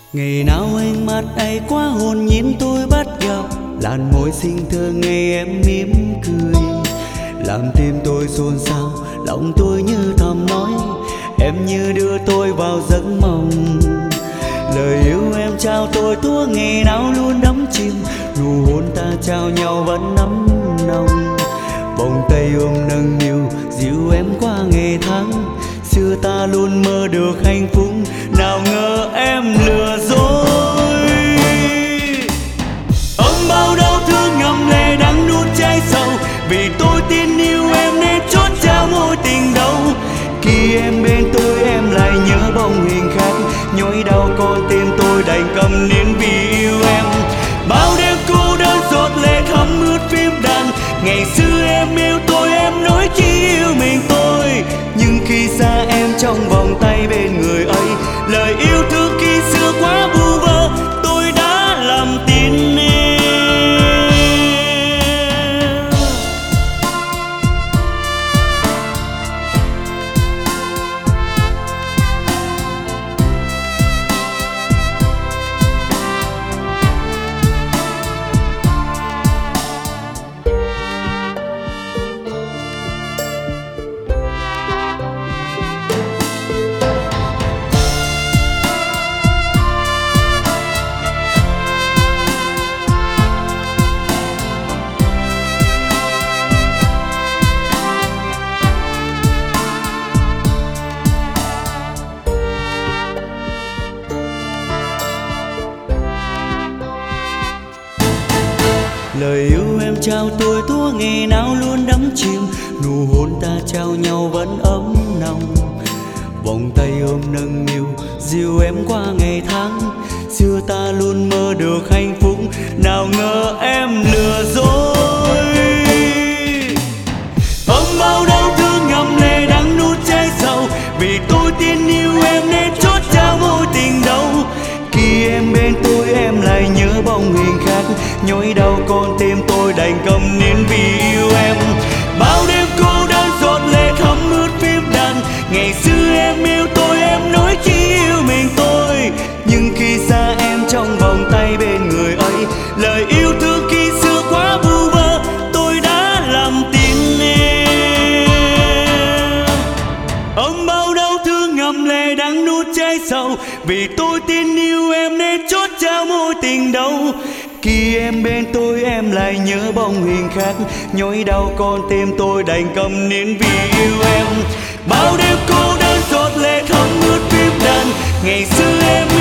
Ngày nào ánh mắt ấy quá hồn nhiên tôi bắt gặp, làn môi xinh thơ ngày em mỉm cười, làm tim tôi xôn xao, lòng tôi như thầm nói em như đưa tôi vào giấc mộng. Lời yêu em trao tôi thuở ngày nào luôn đắm chìm, nụ hôn ta trao nhau vẫn ấm nồng. Vòng tay ôm nâng niu dìu em qua ngày tháng, xưa ta luôn mơ được hạnh phúc, nào ngờ em lừa dối. Ôm bao đau thương ngậm lệ đắng nuốt cháy sầu, vì tôi tin yêu em nên chốt trao mối tình đầu. Khi em bên tôi em lại nhớ bóng hình khác, nhói đau con tim tôi đành cầm nín vì yêu em. Bao đêm cô đơn giọt lệ thấm ướt phím đàn, ngày xưa em yêu tôi em nói chỉ yêu mình tôi, nhưng khi xa em trong vòng tay bên người ấy, lời yêu thương khi xưa quá vu vơ, tôi đã làm tin em. Lời yêu em trao tôi thuở ngày nào luôn đắm chìm, nụ hôn ta trao nhau vẫn ấm nồng. Vòng tay ôm nâng niu dìu em qua ngày tháng, xưa ta luôn mơ được hạnh phúc, nào ngờ em lừa dối. Ôm bao đau thương ngậm lệ đắng nuốt cháy sầu, vì tôi tin yêu em nên chốt trao mối tình đầu. Khi em bên tôi em lại nhớ bóng hình khác, nhói đau con tim tôi đành cầm nín vì yêu em. Bao đêm cô đơn giọt lệ thấm ướt phím đàn, ngày xưa em yêu tôi em nói chỉ yêu mình tôi, nhưng khi xa em trong vòng tay bên người ấy, lời yêu thương khi xưa quá vu vơ, tôi đã làm tin em. Ôm bao đau thương ngậm lệ đắng nuốt cháy sầu, vì tôi tin yêu em nên chốt trao mối tình đầu. Khi em bên tôi em lại nhớ bóng hình khác, nhói đau con tim tôi đành cầm nín vì yêu em. Bao đêm cô đơn giọt lệ thấm ướt phím đàn, ngày xưa em